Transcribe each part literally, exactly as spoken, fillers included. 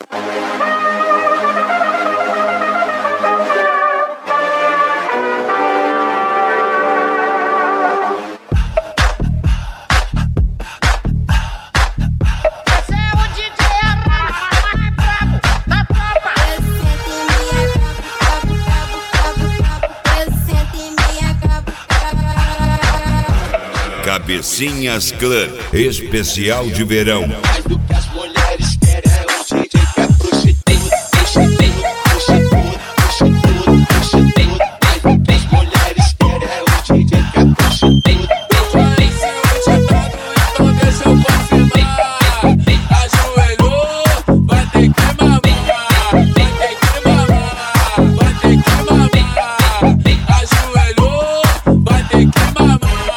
Cabecinhas Clã, especial de verão. Mais do que as mulheres querem é um D J que é prostituto, prostituto, prostituto, prostituto, prostituto. Mais do que as mulheres querem é um D J que é prostituto. Vai ser agitado, então deixa eu confirmar. Ajoelhou, vai ter que mamar, vai ter que mamar, vai ter que mamar. Ajoelhou, vai ter que mamar.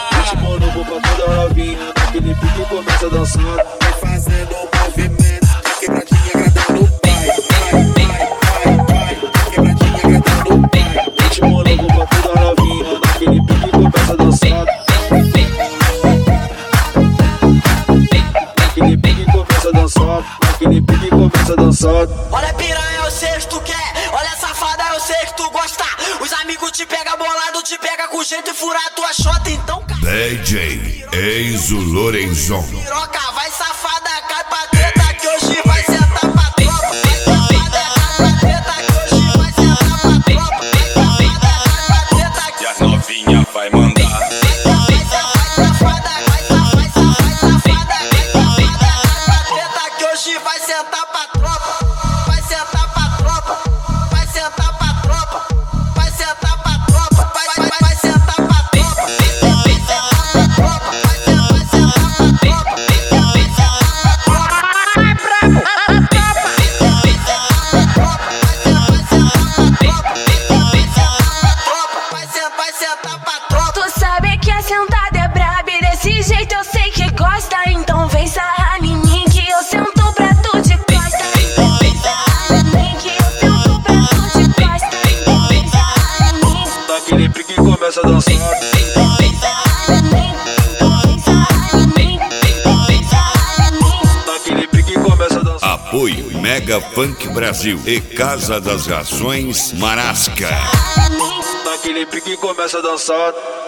Aquele pique começa dançando, vai fazendo um movimento, quebradinha agradando o pai, vai, vai, vai, vai, quebradinha agradando o pai. Ritmo novo pra toda novinha, naquele pique começa dançando, naquele pique começa dançando, naquele pique começa dançando. Olha piranha, eu sei que tu quer, olha safada, eu sei que tu gosta. Os amigos te pega bolado, te pega com jeito e fura a tua xota, então cara. D J Enzo Lorenzon. Piroca, vai safada, cai pra treta que hoje vai sentar pra tropa. Vai safada, cai pra treta que hoje vai sentar pra tropa. Vai safada, cai pra treta que E a novinha vai mandar. vai safada, vai safada, vai safada, vai safada, cai pra treta que hoje vai sentar pra tropa. Vai sentar pra tropa, vai sentar pra tropa, vai sentar pra tropa, vai, vai, vai sentar pra tropa. Tu sabe que a sentada é braba e desse jeito eu sei que gosta. Então vem sarrar em mim que eu sento pra tu de costa. Então vem sarrar em mim que eu sento pra tu de costa. Então vem sarrar em mim. Naquele pique começa dançando, Então vem sarrar em mim. Então vem sarrar em mim. Então vem sarrar em mim. naquele pique começa dançando. Apoio Mega Funk Brasil e Casa das Rações Marasca. Naquele pique começa dançando.